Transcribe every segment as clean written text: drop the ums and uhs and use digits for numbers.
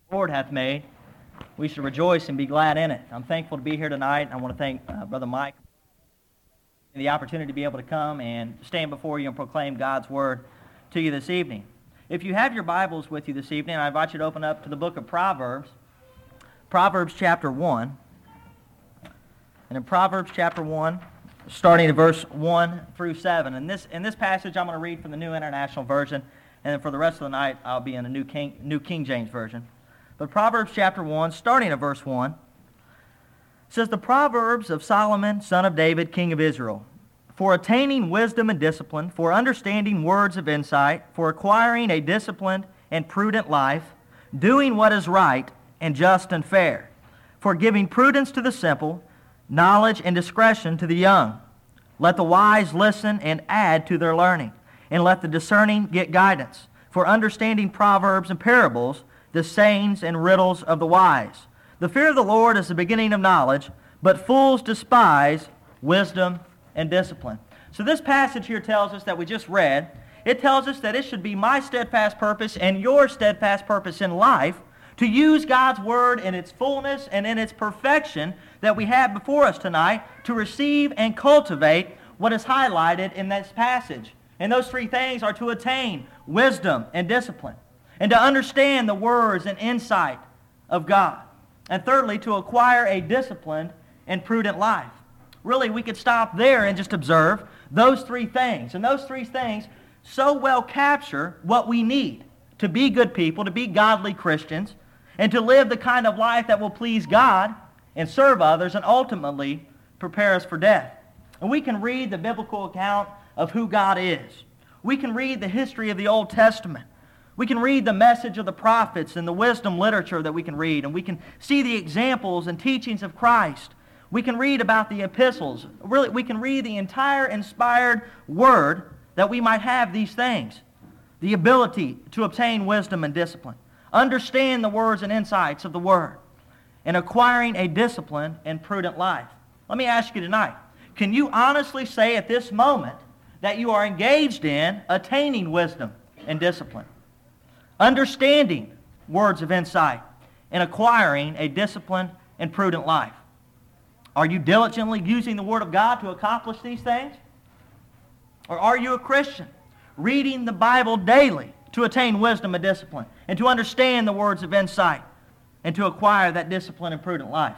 the Lord hath made. We should rejoice and be glad in it. I'm thankful to be here tonight. I want to thank Brother Mike for the opportunity to be able to come and stand before you and proclaim God's Word to you this evening. If you have your Bibles with you this evening, I invite you to open up to the book of Proverbs, Proverbs chapter 1. And in Proverbs chapter 1, starting at verse 1 through 7. In this passage, I'm going to read from the New International Version, and then for the rest of the night, I'll be in the New King James Version. But Proverbs chapter 1, starting at verse 1, says, "The Proverbs of Solomon, son of David, king of Israel, for attaining wisdom and discipline, for understanding words of insight, for acquiring a disciplined and prudent life, doing what is right and just and fair, for giving prudence to the simple, knowledge and discretion to the young. Let the wise listen and add to their learning, and let the discerning get guidance, for understanding proverbs and parables, the sayings and riddles of the wise. The fear of the Lord is the beginning of knowledge, but fools despise wisdom and discipline." So this passage here tells us that we just read, it tells us that it should be my steadfast purpose and your steadfast purpose in life to use God's Word in its fullness and in its perfection that we have before us tonight to receive and cultivate what is highlighted in this passage. And those three things are to attain wisdom and discipline, and to understand the words and insight of God, and thirdly, to acquire a disciplined and prudent life. Really, we could stop there and just observe those three things. And those three things so well capture what we need to be good people, to be godly Christians, and to live the kind of life that will please God and serve others and ultimately prepare us for death. And we can read the biblical account of who God is. We can read the history of the Old Testament. We can read the message of the prophets and the wisdom literature that we can read, and we can see the examples and teachings of Christ. We can read about the epistles. Really, we can read the entire inspired Word that we might have these things. The ability to obtain wisdom and discipline, understand the words and insights of the Word, and acquiring a disciplined and prudent life. Let me ask you tonight, can you honestly say at this moment that you are engaged in attaining wisdom and discipline, understanding words of insight, and acquiring a disciplined and prudent life? Are you diligently using the Word of God to accomplish these things? Or are you a Christian reading the Bible daily to attain wisdom and discipline, and to understand the words of insight, and to acquire that disciplined and prudent life?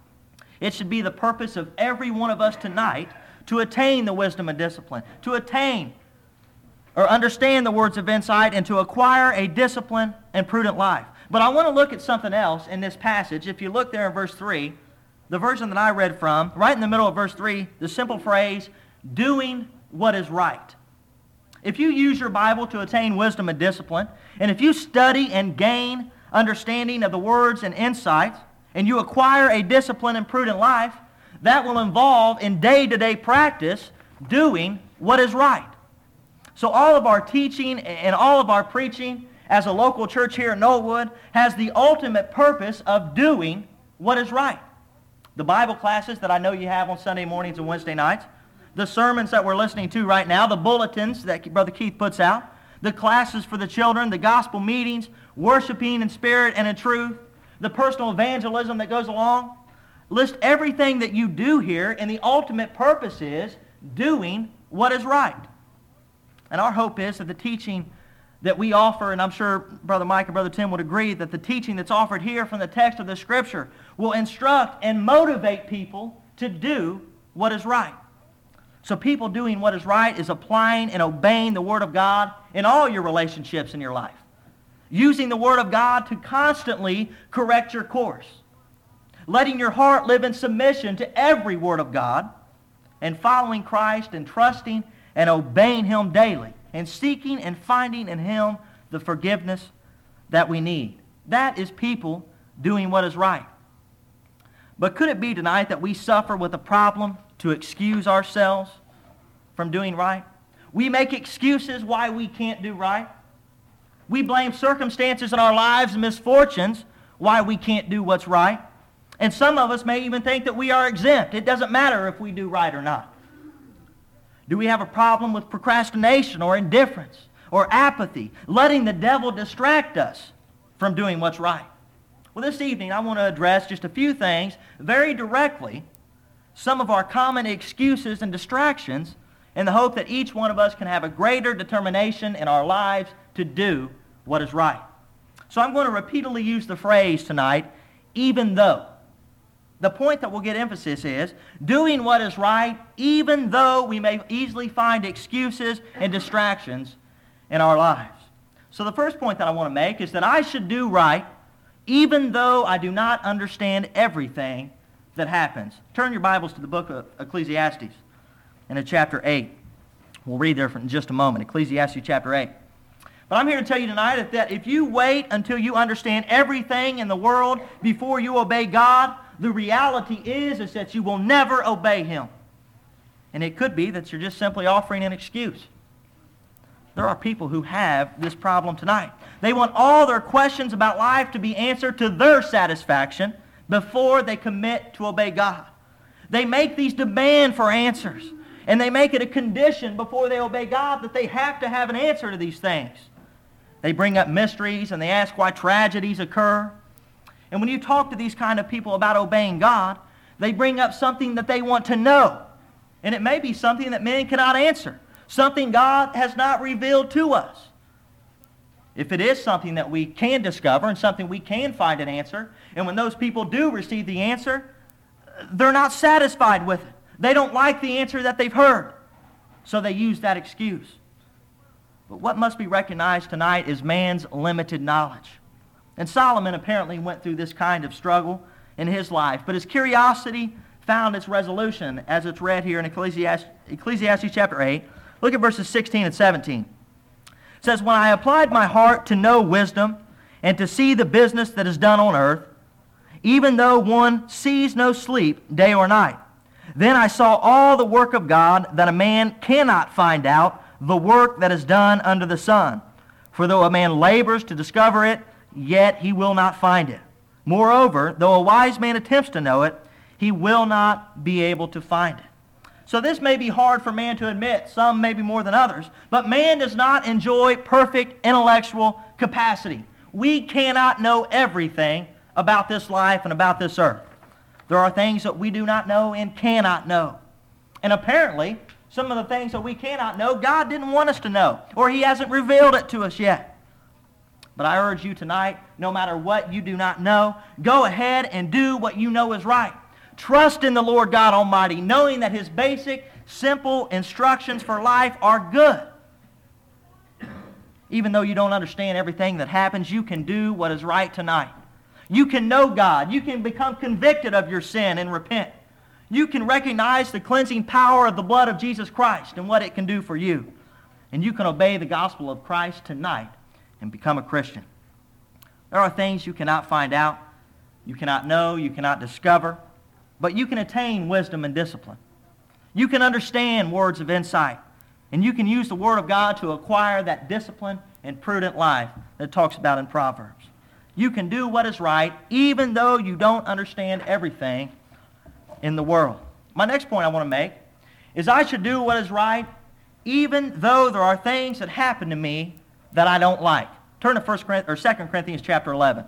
It should be the purpose of every one of us tonight to attain the wisdom and discipline, to attain or understand the words of insight, and to acquire a disciplined and prudent life. But I want to look at something else in this passage. If you look there in verse 3, the version that I read from, right in the middle of verse 3, the simple phrase, "doing what is right." If you use your Bible to attain wisdom and discipline, and if you study and gain understanding of the words and insights, and you acquire a disciplined and prudent life, that will involve in day-to-day practice doing what is right. So all of our teaching and all of our preaching as a local church here in Knollwood has the ultimate purpose of doing what is right. The Bible classes that I know you have on Sunday mornings and Wednesday nights, the sermons that we're listening to right now, the bulletins that Brother Keith puts out, the classes for the children, the gospel meetings, worshiping in spirit and in truth, the personal evangelism that goes along. List everything that you do here, and the ultimate purpose is doing what is right. And our hope is that the teaching that we offer, and I'm sure Brother Mike and Brother Tim would agree, that the teaching that's offered here from the text of the Scripture will instruct and motivate people to do what is right. So people doing what is right is applying and obeying the Word of God in all your relationships in your life. Using the Word of God to constantly correct your course. Letting your heart live in submission to every Word of God, and following Christ and trusting and obeying Him daily, and seeking and finding in Him the forgiveness that we need. That is people doing what is right. But could it be tonight that we suffer with a problem to excuse ourselves from doing right? We make excuses why we can't do right. We blame circumstances in our lives and misfortunes why we can't do what's right. And some of us may even think that we are exempt. It doesn't matter if we do right or not. Do we have a problem with procrastination or indifference or apathy, letting the devil distract us from doing what's right? Well, this evening I want to address just a few things very directly, some of our common excuses and distractions, in the hope that each one of us can have a greater determination in our lives to do what is right. So I'm going to repeatedly use the phrase tonight, even though. The point that will get emphasis is doing what is right, even though we may easily find excuses and distractions in our lives. So the first point that I want to make is that I should do right, even though I do not understand everything that happens. Turn your Bibles to the book of Ecclesiastes in chapter 8. We'll read there in just a moment, Ecclesiastes chapter 8. But I'm here to tell you tonight that if you wait until you understand everything in the world before you obey God, the reality is that you will never obey Him. And it could be that you're just simply offering an excuse. There are people who have this problem tonight. They want all their questions about life to be answered to their satisfaction before they commit to obey God. They make these demands for answers, and they make it a condition before they obey God that they have to have an answer to these things. They bring up mysteries, and they ask why tragedies occur. And when you talk to these kind of people about obeying God, they bring up something that they want to know. And it may be something that men cannot answer, something God has not revealed to us. If it is something that we can discover and something we can find an answer, and when those people do receive the answer, they're not satisfied with it. They don't like the answer that they've heard, so they use that excuse. But what must be recognized tonight is man's limited knowledge. And Solomon apparently went through this kind of struggle in his life, but his curiosity found its resolution as it's read here in Ecclesiastes chapter 8. Look at verses 16 and 17. It says, "When I applied my heart to know wisdom and to see the business that is done on earth, even though one sees no sleep day or night, then I saw all the work of God, that a man cannot find out the work that is done under the sun. For though a man labors to discover it, yet he will not find it. Moreover, though a wise man attempts to know it, he will not be able to find it." So this may be hard for man to admit, some maybe more than others, but man does not enjoy perfect intellectual capacity. We cannot know everything about this life and about this earth. There are things that we do not know and cannot know. And apparently, some of the things that we cannot know, God didn't want us to know, or He hasn't revealed it to us yet. But I urge you tonight, no matter what you do not know, go ahead and do what you know is right. Trust in the Lord God Almighty, knowing that His basic, simple instructions for life are good. Even though you don't understand everything that happens, you can do what is right tonight. You can know God. You can become convicted of your sin and repent. You can recognize the cleansing power of the blood of Jesus Christ and what it can do for you. And you can obey the gospel of Christ tonight and become a Christian. There are things you cannot find out, you cannot know, you cannot discover, but you can attain wisdom and discipline. You can understand words of insight, and you can use the Word of God to acquire that discipline and prudent life that it talks about in Proverbs. You can do what is right even though you don't understand everything in the world. My next point I want to make is I should do what is right even though there are things that happen to me that I don't like. Turn to 2 Corinthians chapter 11.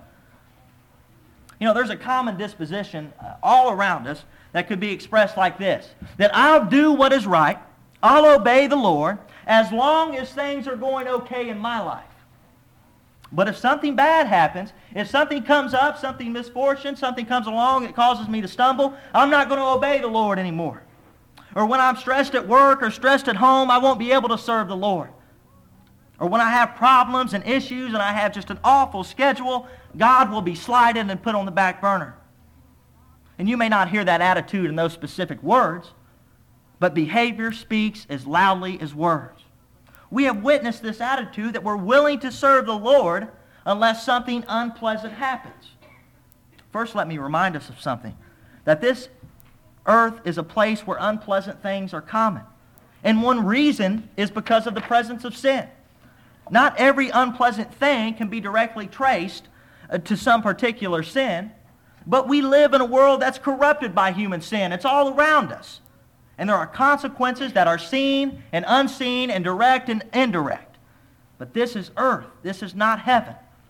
You know, there's a common disposition all around us that could be expressed like this, that I'll do what is right, I'll obey the Lord, as long as things are going okay in my life. But if something bad happens, if something comes up, something misfortune, something comes along that causes me to stumble, I'm not going to obey the Lord anymore. Or when I'm stressed at work or stressed at home, I won't be able to serve the Lord. Or when I have problems and issues and I have just an awful schedule, God will be slighted and put on the back burner. And you may not hear that attitude in those specific words, but behavior speaks as loudly as words. We have witnessed this attitude that we're willing to serve the Lord unless something unpleasant happens. First, let me remind us of something, that this earth is a place where unpleasant things are common. And one reason is because of the presence of sin. Not every unpleasant thing can be directly traced to some particular sin, but we live in a world that's corrupted by human sin. It's all around us. And there are consequences that are seen and unseen and direct and indirect. But this is earth. This is not heaven.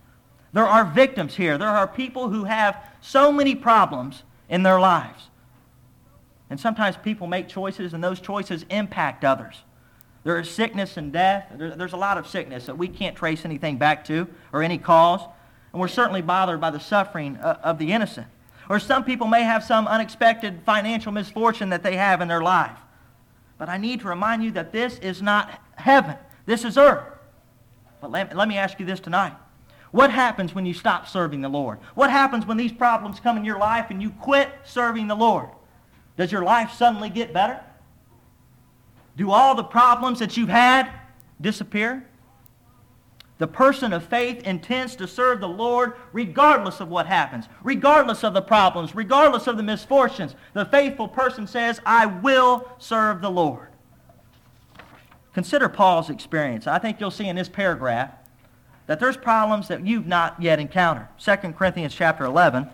There are victims here. There are people who have so many problems in their lives. And sometimes people make choices, and those choices impact others. There is sickness and death. There's a lot of sickness that we can't trace anything back to or any cause. And we're certainly bothered by the suffering of the innocent. Or some people may have some unexpected financial misfortune that they have in their life. But I need to remind you that this is not heaven. This is earth. But let me ask you this tonight. What happens when you stop serving the Lord? What happens when these problems come in your life and you quit serving the Lord? Does your life suddenly get better? Do all the problems that you've had disappear? The person of faith intends to serve the Lord regardless of what happens, regardless of the problems, regardless of the misfortunes. The faithful person says, I will serve the Lord. Consider Paul's experience. I think you'll see in this paragraph that there's problems that you've not yet encountered. 2 Corinthians chapter 11.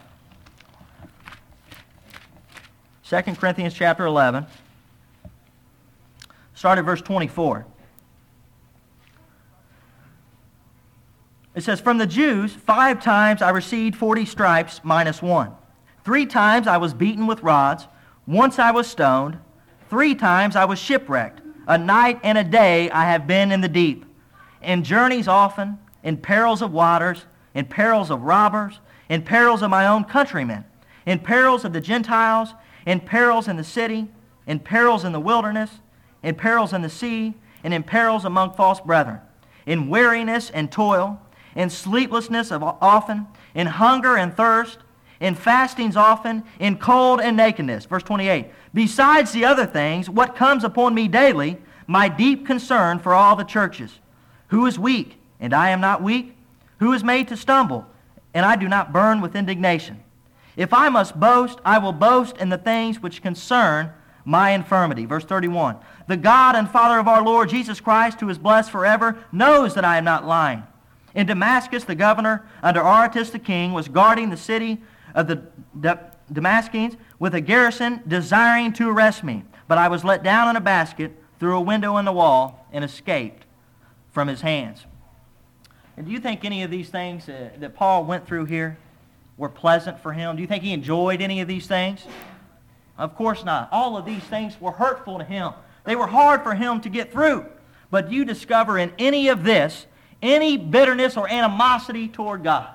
2 Corinthians chapter 11. Start at verse 24. It says, From the Jews, 5 times I received 40 stripes minus 1. 3 times I was beaten with rods. Once I was stoned. 3 times I was shipwrecked. A night and a day I have been in the deep. In journeys often, in perils of waters, in perils of robbers, in perils of my own countrymen, in perils of the Gentiles, in perils in the city, in perils in the wilderness, in perils in the sea, and in perils among false brethren, in weariness and toil, in sleeplessness of often, in hunger and thirst, in fastings often, in cold and nakedness. Verse 28, Besides the other things, what comes upon me daily, my deep concern for all the churches. Who is weak, and I am not weak? Who is made to stumble, and I do not burn with indignation? If I must boast, I will boast in the things which concern my infirmity. Verse 31, The God and Father of our Lord Jesus Christ, who is blessed forever, knows that I am not lying. In Damascus, the governor, under Aretas the king, was guarding the city of the Damascenes with a garrison, desiring to arrest me. But I was let down in a basket through a window in the wall and escaped from his hands. And do you think any of these things that Paul went through here were pleasant for him? Do you think he enjoyed any of these things? Of course not. All of these things were hurtful to him. They were hard for him to get through. But do you discover in any of this any bitterness or animosity toward God?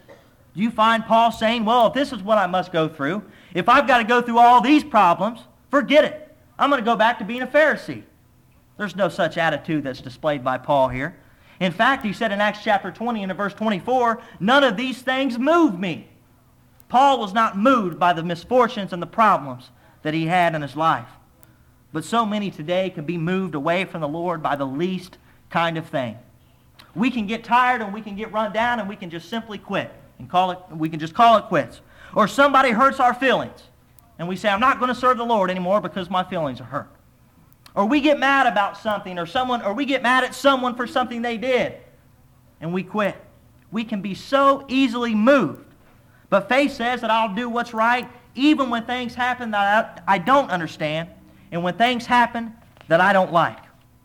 Do you find Paul saying, well, if this is what I must go through, if I've got to go through all these problems, forget it. I'm going to go back to being a Pharisee. There's no such attitude that's displayed by Paul here. In fact, he said in Acts chapter 20 and in verse 24, none of these things move me. Paul was not moved by the misfortunes and the problems that he had in his life. But so many today can be moved away from the Lord by the least kind of thing. We can get tired and we can get run down and we can just simply quit and we can just call it quits. Or somebody hurts our feelings and we say, I'm not going to serve the Lord anymore because my feelings are hurt. Or we get mad about something or we get mad at someone for something they did and we quit. We can be so easily moved. But faith says that I'll do what's right even when things happen that I don't understand and when things happen that I don't like.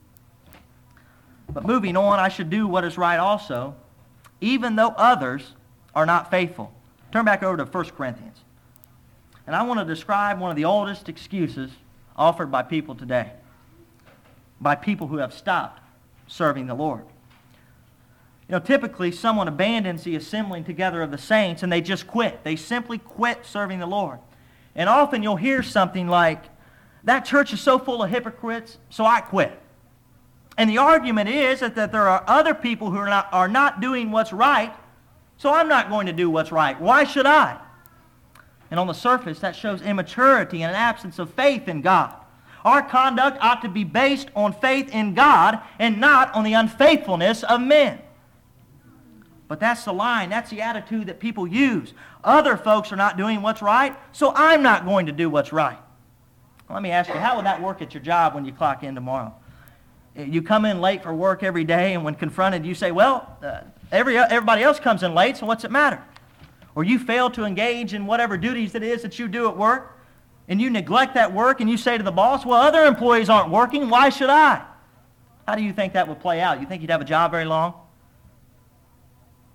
But moving on, I should do what is right also, even though others are not faithful. Turn back over to 1 Corinthians. And I want to describe one of the oldest excuses offered by people today, by people who have stopped serving the Lord. You know, typically someone abandons the assembling together of the saints and they just quit. They simply quit serving the Lord. And often you'll hear something like, that church is so full of hypocrites, so I quit. And the argument is that there are other people who are not doing what's right, so I'm not going to do what's right. Why should I? And on the surface, that shows immaturity and an absence of faith in God. Our conduct ought to be based on faith in God and not on the unfaithfulness of men. But that's the line. That's the attitude that people use. Other folks are not doing what's right, so I'm not going to do what's right. Well, let me ask you, how would that work at your job when you clock in tomorrow? You come in late for work every day, and when confronted, you say, well, everybody else comes in late, so what's it matter? Or you fail to engage in whatever duties it is that you do at work, and you neglect that work, and you say to the boss, well, other employees aren't working, why should I? How do you think that would play out? You think you'd have a job very long?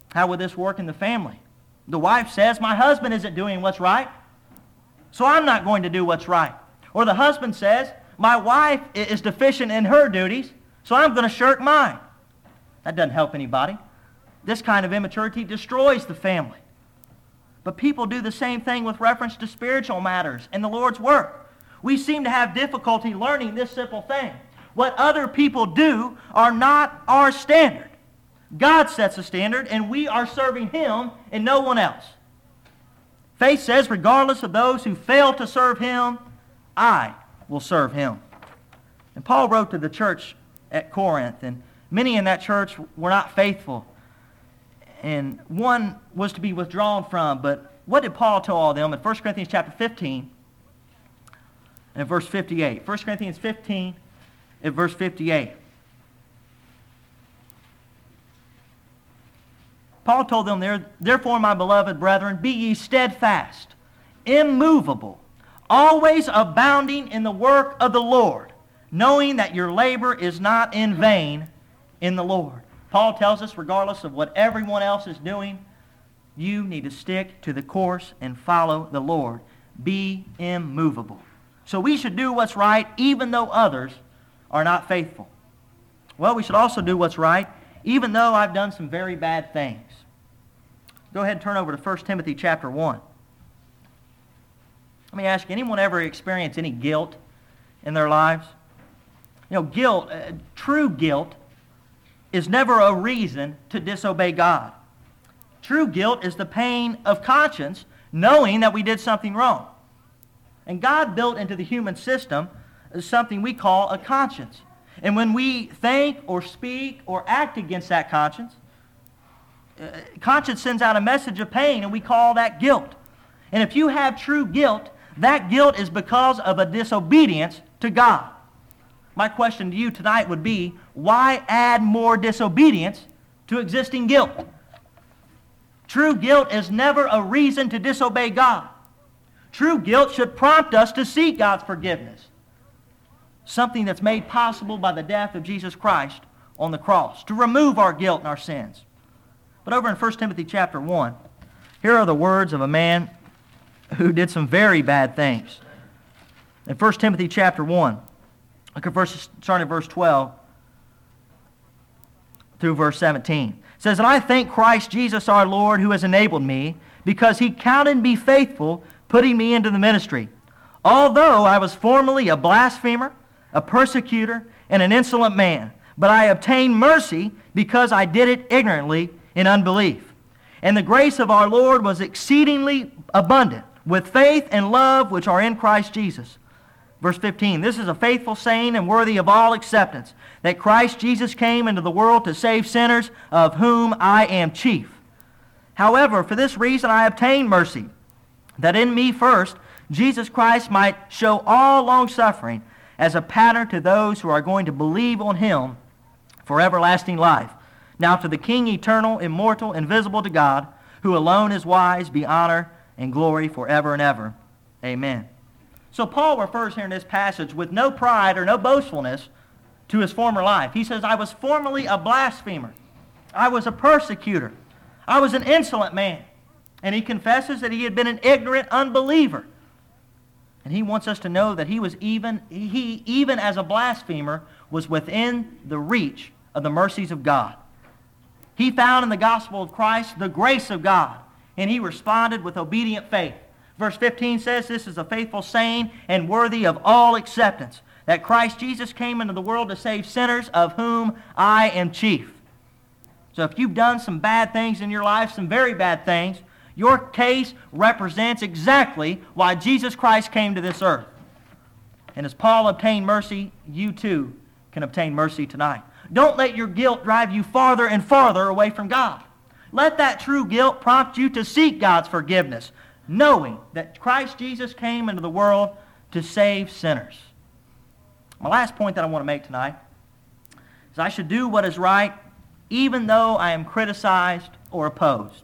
How would this work in the family? The wife says, my husband isn't doing what's right, so I'm not going to do what's right. Or the husband says, my wife is deficient in her duties, so I'm going to shirk mine. That doesn't help anybody. This kind of immaturity destroys the family. But people do the same thing with reference to spiritual matters and the Lord's work. We seem to have difficulty learning this simple thing. What other people do are not our standard. God sets a standard, and we are serving Him and no one else. Faith says, regardless of those who fail to serve Him, I will serve Him. And Paul wrote to the church at Corinth, and many in that church were not faithful. And one was to be withdrawn from. But what did Paul tell all of them in 1 Corinthians chapter 15 and verse 58? 1 Corinthians 15 and verse 58. Paul told them there, therefore, my beloved brethren, be ye steadfast, immovable, always abounding in the work of the Lord, knowing that your labor is not in vain in the Lord. Paul tells us, regardless of what everyone else is doing, you need to stick to the course and follow the Lord. Be immovable. So we should do what's right even though others are not faithful. Well, we should also do what's right even though I've done some very bad things. Go ahead and turn over to 1 Timothy chapter 1. Let me ask you, anyone ever experience any guilt in their lives? You know, guilt, true guilt, is never a reason to disobey God. True guilt is the pain of conscience, knowing that we did something wrong. And God built into the human system something we call a conscience. And when we think or speak or act against that conscience, conscience sends out a message of pain, and we call that guilt. And if you have true guilt, that guilt is because of a disobedience to God. My question to you tonight would be, why add more disobedience to existing guilt? True guilt is never a reason to disobey God. True guilt should prompt us to seek God's forgiveness, something that's made possible by the death of Jesus Christ on the cross, to remove our guilt and our sins. But over in 1 Timothy chapter 1, here are the words of a man who did some very bad things. In 1 Timothy chapter 1, look at starting at verse 12 through verse 17. It says, and I thank Christ Jesus our Lord, who has enabled me, because He counted me faithful, putting me into the ministry. Although I was formerly a blasphemer, a persecutor, and an insolent man, but I obtained mercy because I did it ignorantly in unbelief. And the grace of our Lord was exceedingly abundant, with faith and love which are in Christ Jesus. Verse 15, this is a faithful saying and worthy of all acceptance, that Christ Jesus came into the world to save sinners, of whom I am chief. However, for this reason I obtained mercy, that in me first Jesus Christ might show all long-suffering as a pattern to those who are going to believe on Him for everlasting life. Now to the King, eternal, immortal, invisible to God, who alone is wise, be honor and glory forever and ever. Amen. So Paul refers here in this passage with no pride or no boastfulness to his former life. He says, I was formerly a blasphemer. I was a persecutor. I was an insolent man. And he confesses that he had been an ignorant unbeliever. And he wants us to know that he even as a blasphemer, was within the reach of the mercies of God. He found in the gospel of Christ the grace of God, and he responded with obedient faith. Verse 15 says, this is a faithful saying and worthy of all acceptance, that Christ Jesus came into the world to save sinners, of whom I am chief. So if you've done some bad things in your life, some very bad things, your case represents exactly why Jesus Christ came to this earth. And as Paul obtained mercy, you too can obtain mercy tonight. Don't let your guilt drive you farther and farther away from God. Let that true guilt prompt you to seek God's forgiveness, knowing that Christ Jesus came into the world to save sinners. My last point that I want to make tonight is I should do what is right even though I am criticized or opposed.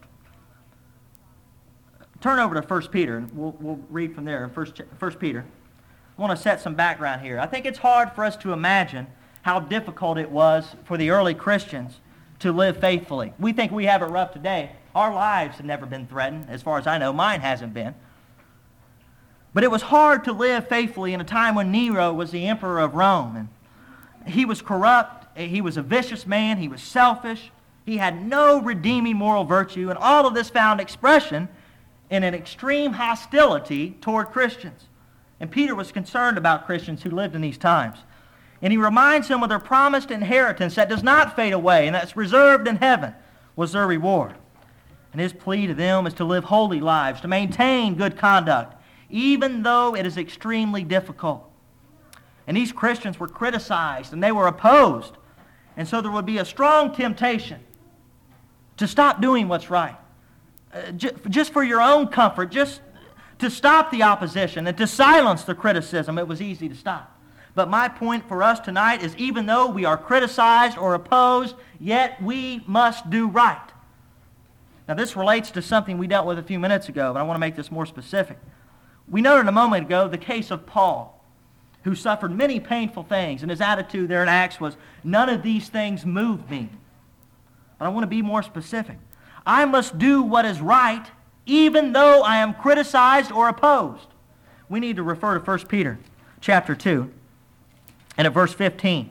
Turn over to 1 Peter, and we'll read from there. 1 Peter. I want to set some background here. I think it's hard for us to imagine how difficult it was for the early Christians to live faithfully. We think we have it rough today. Our lives have never been threatened. As far as I know, mine hasn't been. But it was hard to live faithfully in a time when Nero was the emperor of Rome. And he was corrupt. He was a vicious man. He was selfish. He had no redeeming moral virtue. And all of this found expression in an extreme hostility toward Christians. And Peter was concerned about Christians who lived in these times. And he reminds them of their promised inheritance that does not fade away and that's reserved in heaven was their reward. And his plea to them is to live holy lives, to maintain good conduct, even though it is extremely difficult. And these Christians were criticized and they were opposed. And so there would be a strong temptation to stop doing what's right. Just for your own comfort, just to stop the opposition and to silence the criticism, it was easy to stop. But my point for us tonight is even though we are criticized or opposed, yet we must do right. Now this relates to something we dealt with a few minutes ago, but I want to make this more specific. We noted a moment ago the case of Paul, who suffered many painful things, and his attitude there in Acts was, none of these things move me. But I want to be more specific. I must do what is right, even though I am criticized or opposed. We need to refer to 1 Peter chapter 2 and at verse 15.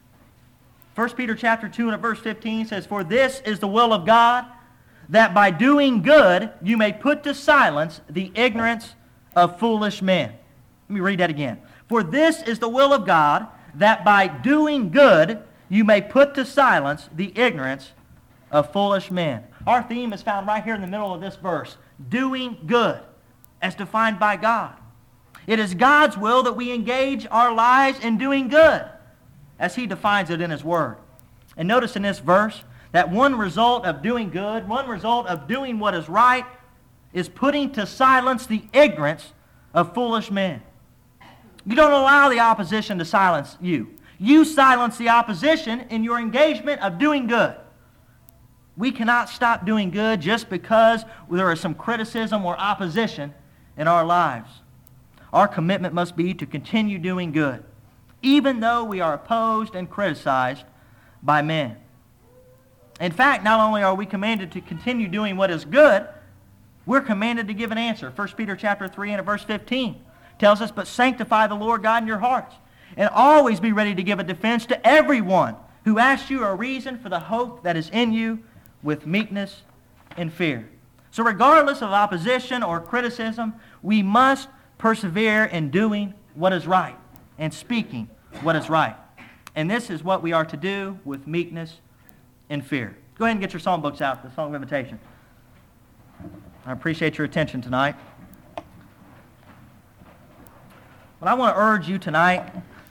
1 Peter chapter 2 and at verse 15 says, "For this is the will of God, that by doing good you may put to silence the ignorance of foolish men." Let me read that again. "For this is the will of God, that by doing good you may put to silence the ignorance of foolish men." Our theme is found right here in the middle of this verse. Doing good, as defined by God. It is God's will that we engage our lives in doing good, as He defines it in His Word. And notice in this verse that one result of doing good, one result of doing what is right, is putting to silence the ignorance of foolish men. You don't allow the opposition to silence you. You silence the opposition in your engagement of doing good. We cannot stop doing good just because there is some criticism or opposition in our lives. Our commitment must be to continue doing good, even though we are opposed and criticized by men. In fact, not only are we commanded to continue doing what is good, we're commanded to give an answer. 1 Peter chapter 3 and verse 15 tells us, "But sanctify the Lord God in your hearts, and always be ready to give a defense to everyone who asks you a reason for the hope that is in you, with meekness and fear." So regardless of opposition or criticism, we must persevere in doing what is right and speaking what is right. And this is what we are to do with meekness and fear. Go ahead and get your songbooks out, the Song of Invitation. I appreciate your attention tonight. But I want to urge you tonight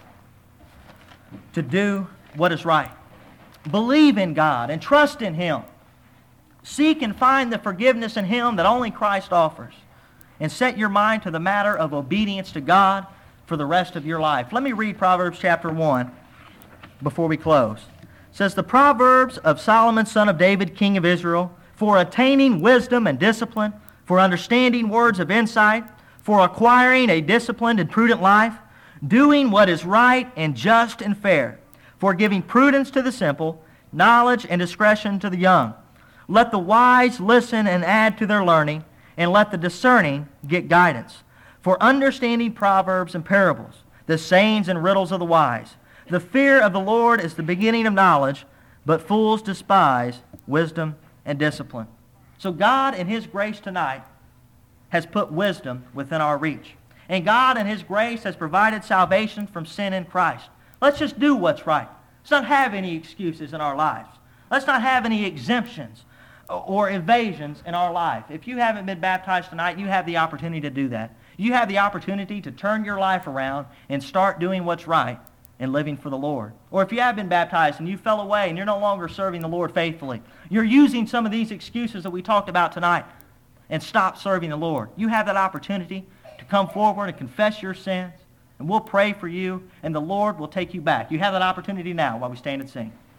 to do what is right. Believe in God and trust in Him. Seek and find the forgiveness in Him that only Christ offers. And set your mind to the matter of obedience to God for the rest of your life. Let me read Proverbs chapter 1 before we close. It says, "The Proverbs of Solomon, son of David, king of Israel, for attaining wisdom and discipline, for understanding words of insight, for acquiring a disciplined and prudent life, doing what is right and just and fair, for giving prudence to the simple, knowledge and discretion to the young. Let the wise listen and add to their learning, and let the discerning get guidance. For understanding proverbs and parables, the sayings and riddles of the wise. The fear of the Lord is the beginning of knowledge, but fools despise wisdom and discipline." So God in His grace tonight has put wisdom within our reach. And God in His grace has provided salvation from sin in Christ. Let's just do what's right. Let's not have any excuses in our lives. Let's not have any exemptions or evasions in our life. If you haven't been baptized tonight, you have the opportunity to do that. You have the opportunity to turn your life around and start doing what's right and living for the Lord. Or if you have been baptized and you fell away and you're no longer serving the Lord faithfully, you're using some of these excuses that we talked about tonight and stop serving the Lord. You have that opportunity to come forward and confess your sins, and we'll pray for you, and the Lord will take you back. You have that opportunity now while we stand and sing.